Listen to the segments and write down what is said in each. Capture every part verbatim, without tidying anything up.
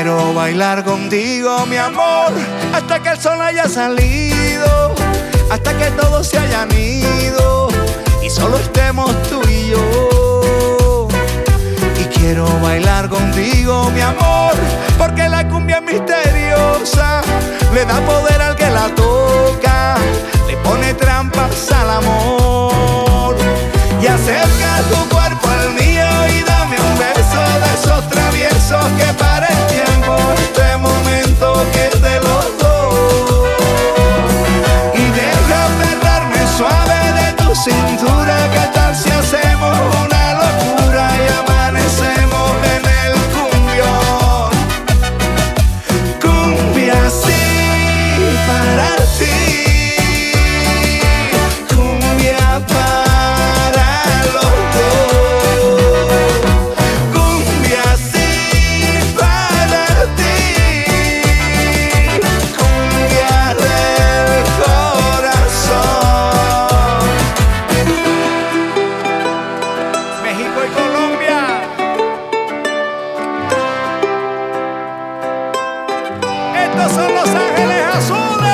quiero bailar contigo, mi amor, hasta que el sol haya salido, hasta que todos se hayan ido y solo estemos tú y yo. Y quiero bailar contigo, mi amor, porque la cumbia es misteriosa, le da poder al que la toca, le pone trampas al amor. Y acerca tu cuerpo al mío y dame un beso de esos traviesos que para el tiempo, este momento que es de los dos. Y deja aferrarme suave de tu cintura, ¿qué tal si hacemos una locura y amanecemos en el cumbión? Cumbia sí para ti, cumbia para los dos, cumbia sí para ti, cumbia del corazón. México y Colombia, estos son Los Ángeles Azules.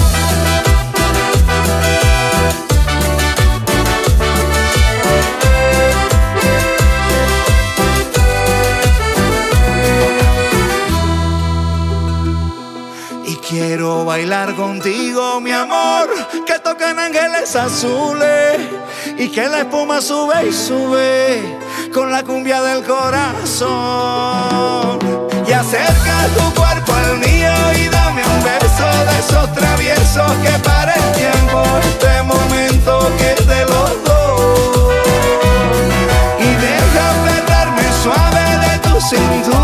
Y quiero bailar contigo, mi amor, que toquen ángeles azules y que la espuma sube y sube con la cumbia del corazón. Y acerca tu cuerpo al mío y dame un beso de esos traviesos que para el tiempo, este momento que es de los dos. Y deja aferrarme suave de tu cintura,